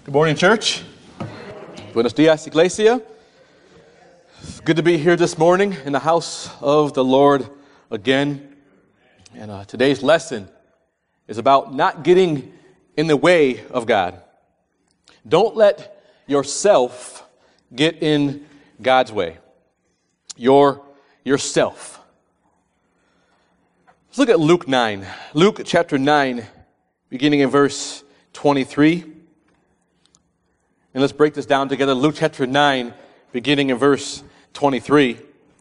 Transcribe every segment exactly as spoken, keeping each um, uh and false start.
Good morning, church. Buenos dias, iglesia. It's good to be here this morning in the house of the Lord again. And uh, today's lesson is about not getting in the way of God. Don't let yourself get in God's way. Your yourself. Let's look at Luke nine. Luke chapter nine, beginning in verse twenty-three. And let's break this down together. Luke chapter nine, beginning in verse twenty-three.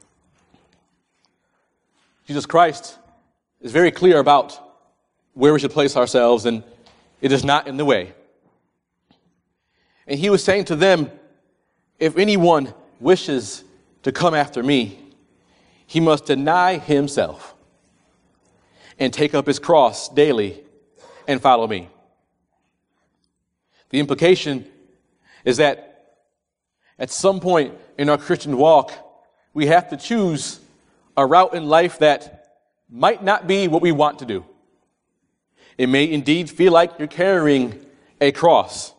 Jesus Christ is very clear about where we should place ourselves, and it is not in the way. And he was saying to them, if anyone wishes to come after me, he must deny himself and take up his cross daily and follow me. The implication is that at some point in our Christian walk, we have to choose a route in life that might not be what we want to do. It may indeed feel like you're carrying a cross.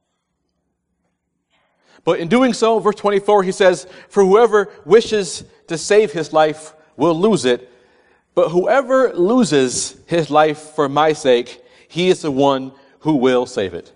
But in doing so, verse twenty-four, he says, for whoever wishes to save his life will lose it, but whoever loses his life for my sake, he is the one who will save it.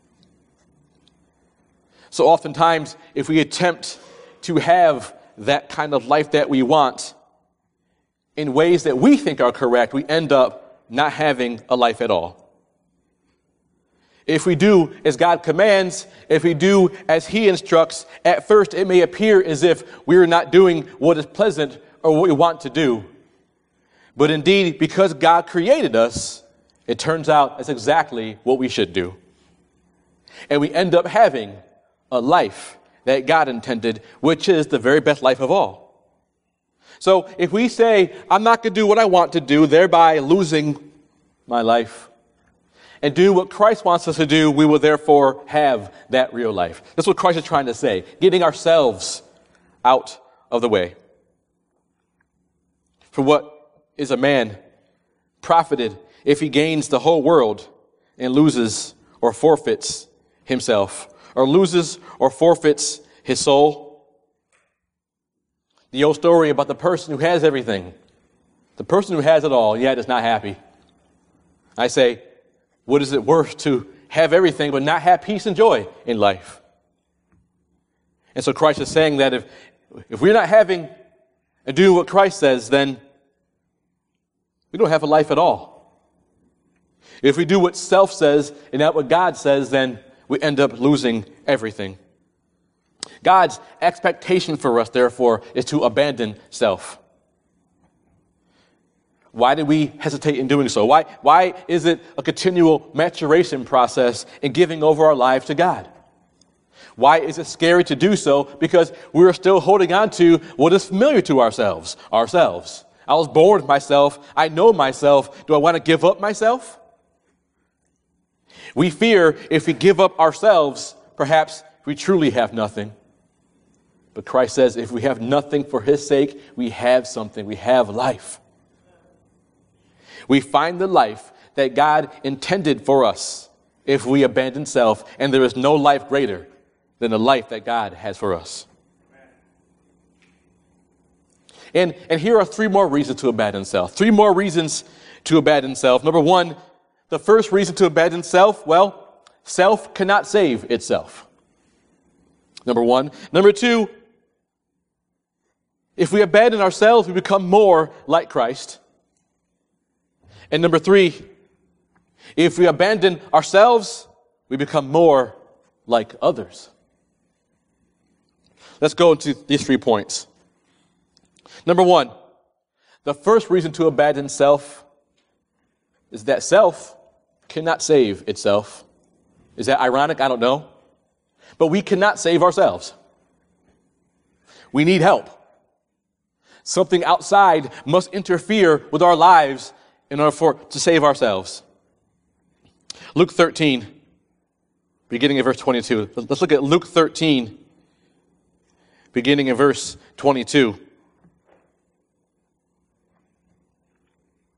So oftentimes, if we attempt to have that kind of life that we want in ways that we think are correct, we end up not having a life at all. If we do as God commands, if we do as He instructs, at first it may appear as if we're not doing what is pleasant or what we want to do. But indeed, because God created us, it turns out that's exactly what we should do. And we end up having a life that God intended, which is the very best life of all. So if we say, I'm not going to do what I want to do, thereby losing my life, and do what Christ wants us to do, we will therefore have that real life. That's what Christ is trying to say, getting ourselves out of the way. For what is a man profited if he gains the whole world and loses or forfeits himself, or loses or forfeits his soul? The old story about the person who has everything, the person who has it all, yet is not happy. I say, what is it worth to have everything but not have peace and joy in life? And so Christ is saying that if, if we're not having and doing what Christ says, then we don't have a life at all. If we do what self says and not what God says, then we end up losing everything. God's expectation for us, therefore, is to abandon self. Why did we hesitate in doing so? Why, why is it a continual maturation process in giving over our lives to God? Why is it scary to do so? Because we're still holding on to what is familiar to ourselves, ourselves. I was born with myself. I know myself. Do I want to give up myself? We fear if we give up ourselves, perhaps we truly have nothing. But Christ says if we have nothing for His sake, we have something. We have life. We find the life that God intended for us if we abandon self, and there is no life greater than the life that God has for us. And, and here are three more reasons to abandon self. Three more reasons to abandon self. Number one, the first reason to abandon self, well, self cannot save itself. Number one. Number two, if we abandon ourselves, we become more like Christ. And number three, if we abandon ourselves, we become more like others. Let's go into these three points. Number one, the first reason to abandon self is that self cannot save itself. Is that ironic? I don't know. But we cannot save ourselves. We need help. Something outside must interfere with our lives in order for to save ourselves. Luke thirteen, beginning in verse twenty-two. Let's look at Luke thirteen, beginning in verse twenty-two.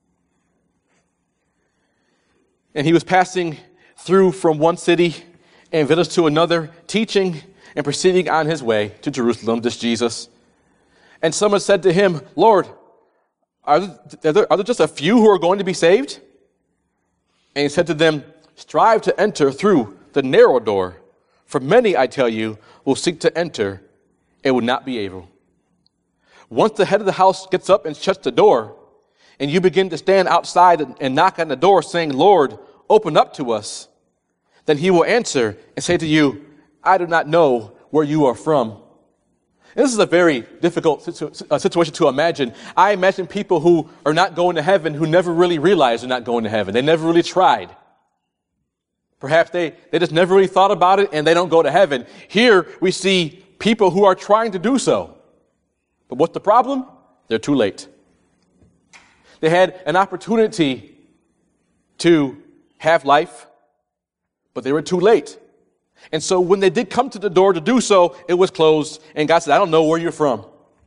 And he was passing through from one city and visits to another, teaching and proceeding on his way to Jerusalem, this Jesus. And someone said to him, Lord, are there, are there just a few who are going to be saved? And he said to them, strive to enter through the narrow door, for many, I tell you, will seek to enter and will not be able. Once the head of the house gets up and shuts the door, and you begin to stand outside and knock on the door saying, Lord, open up to us, then he will answer and say to you, I do not know where you are from. And this is a very difficult situ- uh, situation to imagine. I imagine people who are not going to heaven who never really realized they're not going to heaven. They never really tried. Perhaps they, they just never really thought about it and they don't go to heaven. Here we see people who are trying to do so. But what's the problem? They're too late. They had an opportunity to have life, but they were too late. And so when they did come to the door to do so, it was closed. And God said, I don't know where you're from.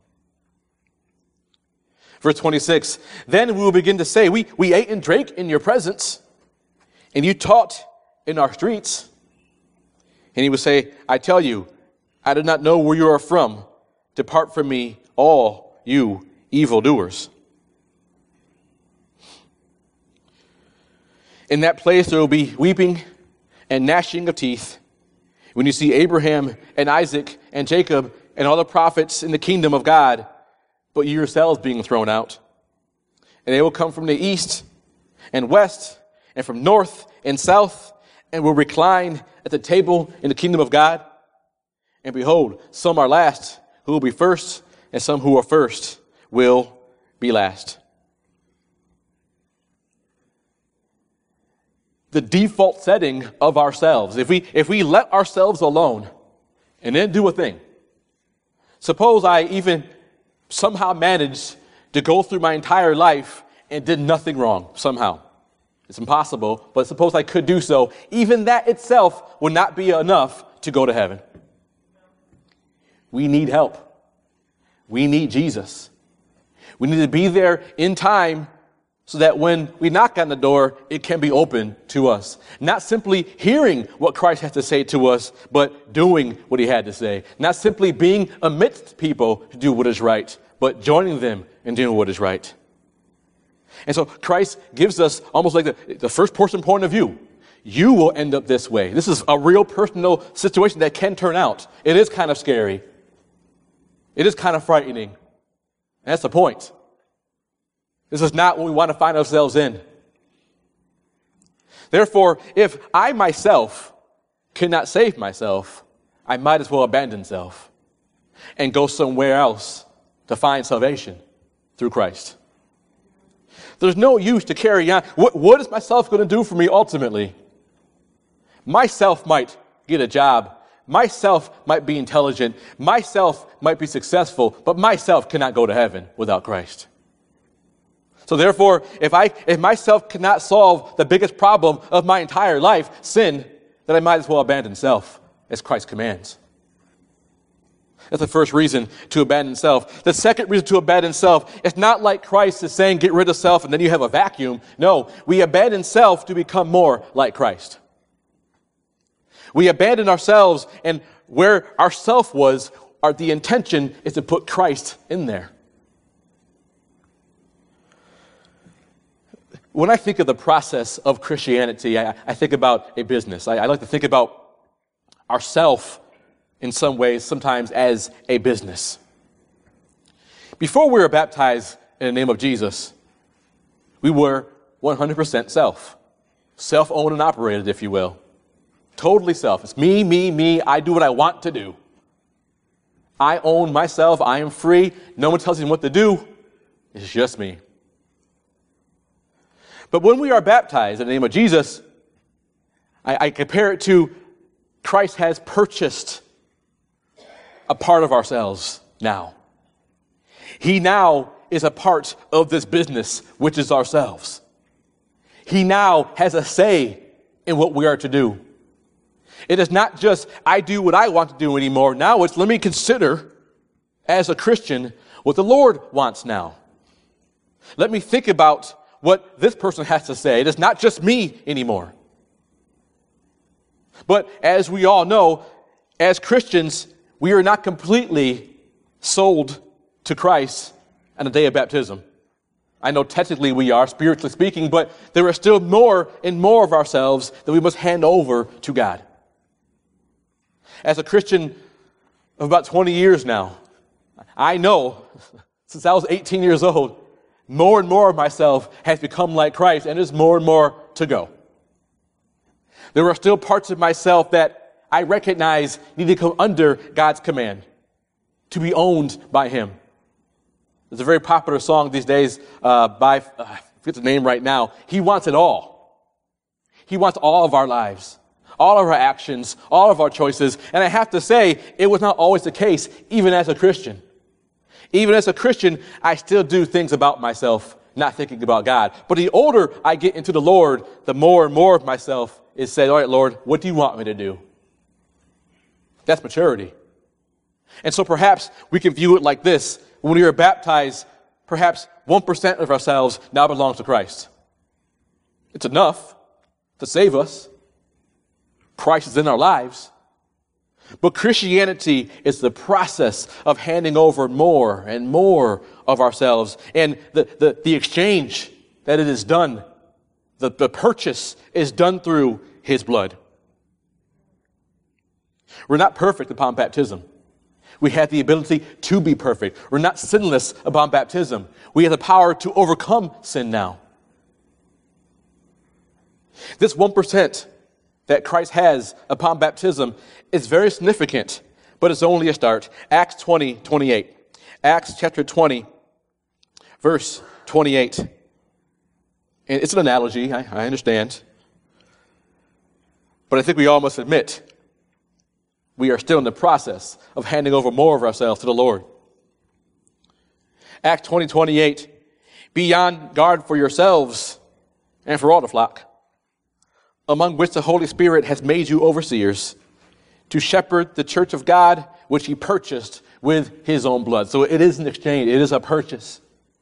Verse twenty-six, then we will begin to say, we, we ate and drank in your presence, and you taught in our streets. And he would say, I tell you, I do not know where you are from. Depart from me, all you evildoers. In that place there will be weeping and gnashing of teeth when you see Abraham and Isaac and Jacob and all the prophets in the kingdom of God, but you yourselves being thrown out. And they will come from the east and west and from north and south and will recline at the table in the kingdom of God. And behold, some are last who will be first, and some who are first will be last. The default setting of ourselves, if we if we let ourselves alone and then do a thing. Suppose I even somehow managed to go through my entire life and did nothing wrong somehow. It's impossible, but suppose I could do so. Even that itself would not be enough to go to heaven. We need help. We need Jesus. We need to be there in time so that when we knock on the door, it can be open to us. Not simply hearing what Christ has to say to us, but doing what he had to say. Not simply being amidst people to do what is right, but joining them in doing what is right. And so Christ gives us almost like the, the first person point of view. You will end up this way. This is a real personal situation that can turn out. It is kind of scary. It is kind of frightening. And that's the point. This is not what we want to find ourselves in. Therefore, if I myself cannot save myself, I might as well abandon self and go somewhere else to find salvation through Christ. There's no use to carry on. What, what is myself going to do for me ultimately? Myself might get a job. Myself might be intelligent. Myself might be successful, but myself cannot go to heaven without Christ. So therefore, if I, if myself cannot solve the biggest problem of my entire life, sin, then I might as well abandon self as Christ commands. That's the first reason to abandon self. The second reason to abandon self, it's not like Christ is saying get rid of self and then you have a vacuum. No, we abandon self to become more like Christ. We abandon ourselves, and where our self was, our, the intention is to put Christ in there. When I think of the process of Christianity, I, I think about a business. I, I like to think about ourself in some ways, sometimes as a business. Before we were baptized in the name of Jesus, we were one hundred percent self. Self-owned and operated, if you will. Totally self. It's me, me, me. I do what I want to do. I own myself. I am free. No one tells me what to do. It's just me. But when we are baptized in the name of Jesus, I, I compare it to Christ has purchased a part of ourselves now. He now is a part of this business, which is ourselves. He now has a say in what we are to do. It is not just, I do what I want to do anymore. Now it's, let me consider, as a Christian, what the Lord wants now. Let me think about what this person has to say. It is not just me anymore. But as we all know, as Christians, we are not completely sold to Christ on the day of baptism. I know technically we are, spiritually speaking, but there is still more and more of ourselves that we must hand over to God. As a Christian of about twenty years now, I know, since I was eighteen years old, more and more of myself has become like Christ, and there's more and more to go. There are still parts of myself that I recognize need to come under God's command, to be owned by Him. There's a very popular song these days uh, by, uh, I forget the name right now. He wants it all. He wants all of our lives, all of our actions, all of our choices. And I have to say, it was not always the case, even as a Christian. Even as a Christian, I still do things about myself, not thinking about God. But the older I get into the Lord, the more and more of myself is said, all right, Lord, what do you want me to do? That's maturity. And so perhaps we can view it like this. When we are baptized, perhaps one percent of ourselves now belongs to Christ. It's enough to save us. Christ is in our lives. But Christianity is the process of handing over more and more of ourselves. And the, the, the exchange that it is done, the, the purchase is done through His blood. We're not perfect upon baptism. We have the ability to be perfect. We're not sinless upon baptism. We have the power to overcome sin now. This one percent that Christ has upon baptism is very significant, but it's only a start. Acts twenty, twenty-eight. Acts chapter twenty, verse twenty-eight. And it's an analogy, I, I understand. But I think we all must admit, we are still in the process of handing over more of ourselves to the Lord. Acts twenty, twenty-eight. Be on guard for yourselves and for all the flock, among which the Holy Spirit has made you overseers, to shepherd the church of God, which He purchased with His own blood. So it is an exchange. It is a purchase.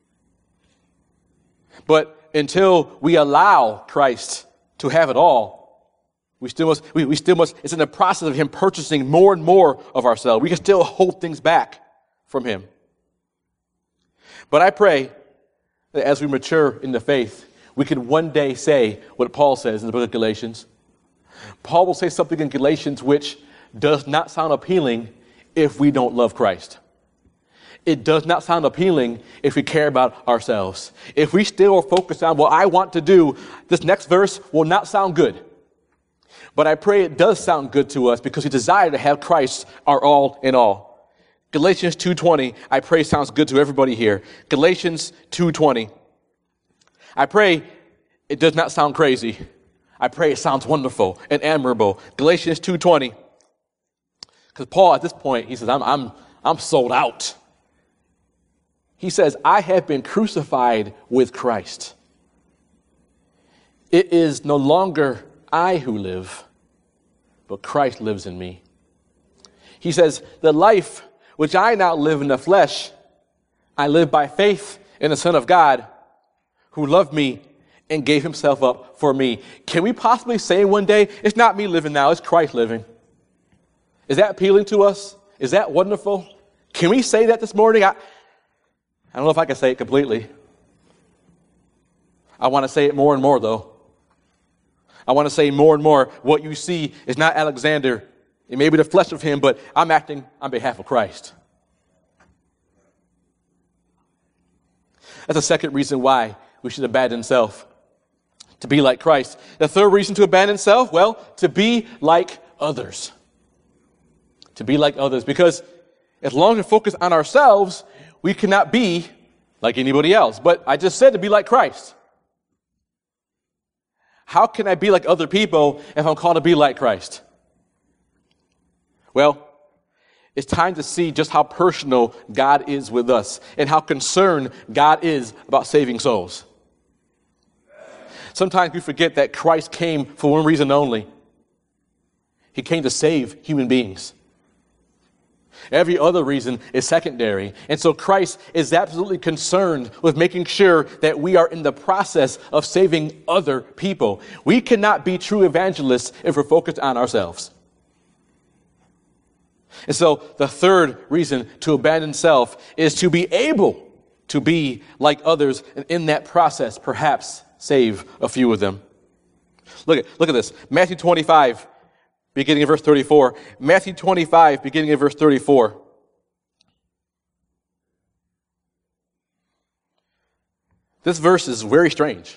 But until we allow Christ to have it all, We still must, we, we still must, it's in the process of Him purchasing more and more of ourselves. We can still hold things back from Him. But I pray that as we mature in the faith, we can one day say what Paul says in the book of Galatians. Paul will say something in Galatians which does not sound appealing if we don't love Christ. It does not sound appealing if we care about ourselves. If we still are focused on what I want to do, this next verse will not sound good. But I pray it does sound good to us because we desire to have Christ our all in all. Galatians two twenty, I pray sounds good to everybody here. Galatians two twenty. I pray it does not sound crazy. I pray it sounds wonderful and admirable. Galatians two twenty. Because Paul at this point, he says, I'm, I'm, I'm sold out. He says, I have been crucified with Christ. It is no longer I who live, but Christ lives in me. He says, the life which I now live in the flesh, I live by faith in the Son of God, who loved me and gave Himself up for me. Can we possibly say one day, it's not me living now, it's Christ living? Is that appealing to us? Is that wonderful? Can we say that this morning? I, I don't know if I can say it completely. I want to say it more and more, though. I want to say more and more, what you see is not Alexander. It may be the flesh of him, but I'm acting on behalf of Christ. That's the second reason why we should abandon self, to be like Christ. The third reason to abandon self, well, to be like others. To be like others, because as long as we focus on ourselves, we cannot be like anybody else. But I just said to be like Christ. How can I be like other people if I'm called to be like Christ? Well, it's time to see just how personal God is with us and how concerned God is about saving souls. Sometimes we forget that Christ came for one reason only. He came to save human beings. Every other reason is secondary. And so Christ is absolutely concerned with making sure that we are in the process of saving other people. We cannot be true evangelists if we're focused on ourselves. And so the third reason to abandon self is to be able to be like others, and in that process, perhaps save a few of them. Look at, look at this. Matthew twenty-five, beginning of verse thirty-four. Matthew twenty-five, beginning of verse thirty-four. This verse is very strange.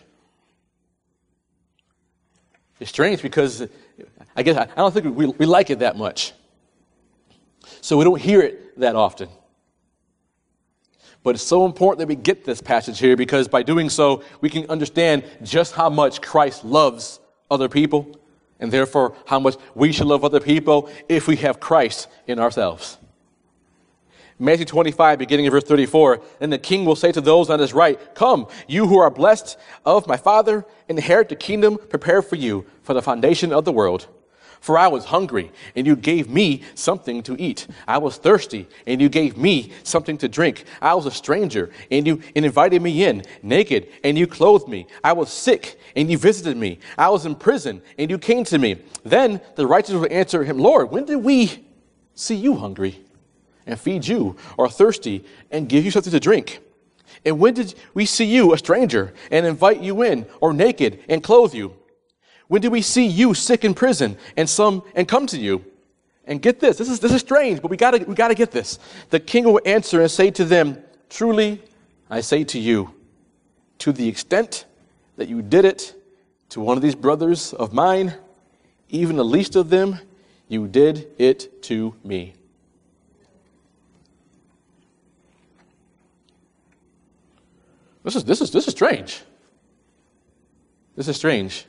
It's strange because I guess I don't think we, we like it that much. So we don't hear it that often. But it's so important that we get this passage here, because by doing so, we can understand just how much Christ loves other people, and therefore how much we should love other people if we have Christ in ourselves. Matthew twenty-five, beginning of verse thirty-four, "Then the king will say to those on his right, 'Come, you who are blessed of my Father, inherit the kingdom prepared for you for the foundation of the world. For I was hungry, and you gave me something to eat. I was thirsty, and you gave me something to drink. I was a stranger, and you and invited me in. Naked, and you clothed me. I was sick, and you visited me. I was in prison, and you came to me.' Then the righteous will answer him, 'Lord, when did we see you hungry and feed you, or thirsty and give you something to drink? And when did we see you a stranger and invite you in, or naked and clothe you? When did we see you sick in prison and some and come to you?' And get this, this is this is strange, but we gotta we gotta get this. The king will answer and say to them, 'Truly, I say to you, to the extent that you did it to one of these brothers of mine, even the least of them, you did it to me.'" This is this is this is strange. This is strange.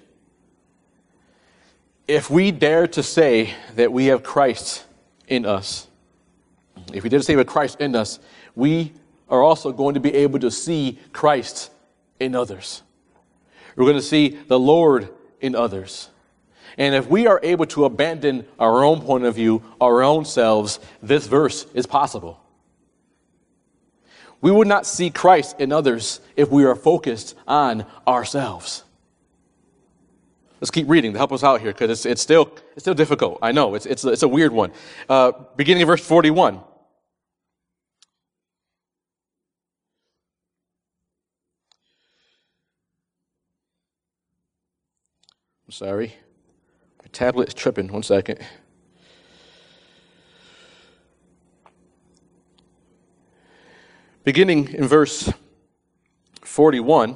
If we dare to say that we have Christ in us, if we dare to say we have Christ in us, we are also going to be able to see Christ in others. We're going to see the Lord in others. And if we are able to abandon our own point of view, our own selves, this verse is possible. We would not see Christ in others if we are focused on ourselves. Let's keep reading to help us out here, because it's, it's still it's still difficult. I know, it's it's, it's a weird one. Uh, beginning of verse forty-one. I'm sorry. My tablet is tripping. One second. Beginning in verse forty-one,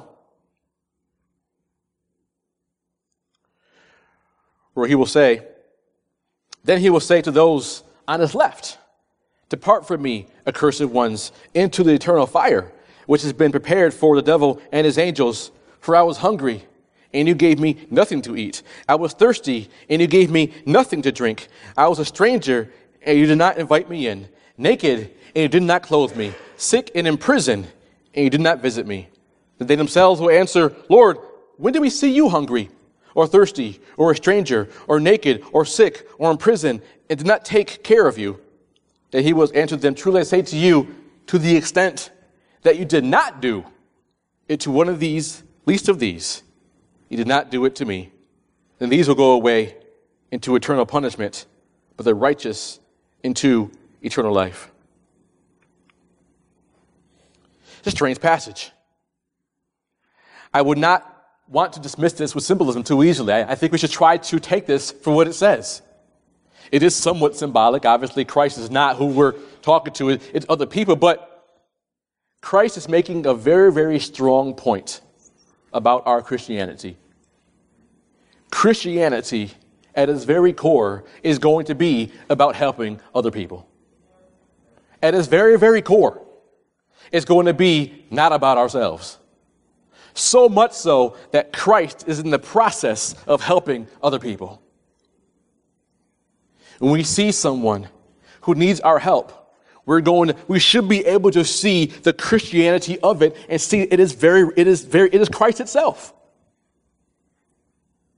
where he will say, "Then he will say to those on his left, 'Depart from me, accursed ones, into the eternal fire, which has been prepared for the devil and his angels. For I was hungry, and you gave me nothing to eat. I was thirsty, and you gave me nothing to drink. I was a stranger, and you did not invite me in. Naked, and you did not clothe me. Sick and in prison, and you did not visit me.' Then they themselves will answer, 'Lord, when did we see you hungry, or thirsty, or a stranger, or naked, or sick, or in prison, and did not take care of you?' Then he will answer them, 'Truly I say to you, to the extent that you did not do it to one of these, least of these, you did not do it to me. Then these will go away into eternal punishment, but the righteous into eternal life.'" It's a strange passage. I would not want to dismiss this with symbolism too easily. I, I think we should try to take this for what it says. It is somewhat symbolic. Obviously, Christ is not who we're talking to. It, it's other people. But Christ is making a very, very strong point about our Christianity. Christianity, at its very core, is going to be about helping other people. At its very, very core, it's going to be not about ourselves. So much so that Christ is in the process of helping other people. When we see someone who needs our help, we're going to, we should be able to see the Christianity of it and see it is very, it is very, it is Christ itself.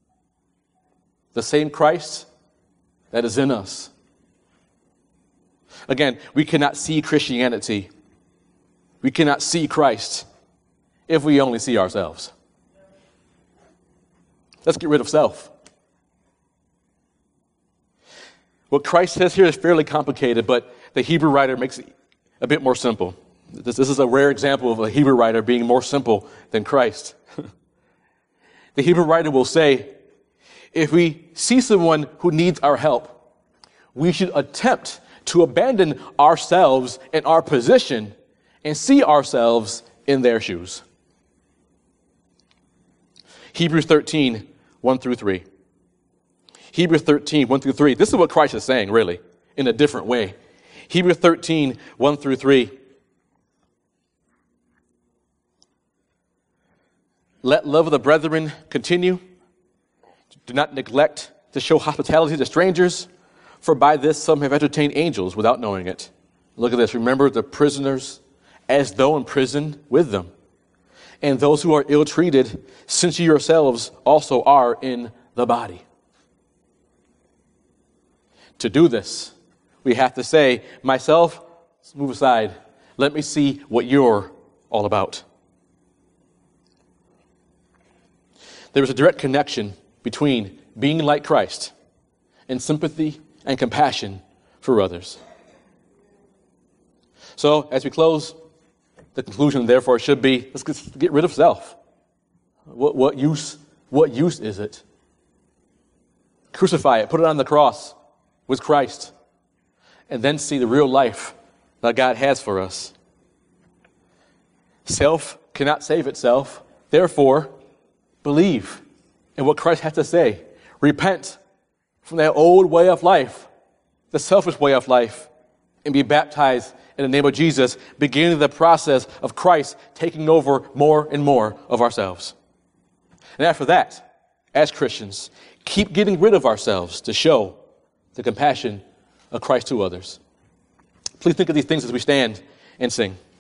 The same Christ that is in us. Again, we cannot see Christianity. We cannot see Christ if we only see ourselves. Let's get rid of self. What Christ says here is fairly complicated, but the Hebrew writer makes it a bit more simple. This, this is a rare example of a Hebrew writer being more simple than Christ. The Hebrew writer will say, if we see someone who needs our help, we should attempt to abandon ourselves and our position and see ourselves in their shoes. Hebrews thirteen, one through three. Hebrews thirteen, one through three. This is what Christ is saying, really, in a different way. Hebrews thirteen, one through three. Let love of the brethren continue. Do not neglect to show hospitality to strangers, for by this some have entertained angels without knowing it. Look at this. Remember the prisoners as though in prison with them, and those who are ill-treated, since you yourselves also are in the body. To do this, we have to say, myself, move aside. Let me see what you're all about. There is a direct connection between being like Christ and sympathy and compassion for others. So, as we close, the conclusion, therefore, should be, let's get rid of self. What, what use, what use is it? Crucify it, put it on the cross with Christ, and then see the real life that God has for us. Self cannot save itself. Therefore, believe in what Christ has to say. Repent from that old way of life, the selfish way of life, and be baptized in the name of Jesus, beginning the process of Christ taking over more and more of ourselves. And after that, as Christians, keep getting rid of ourselves to show the compassion of Christ to others. Please think of these things as we stand and sing.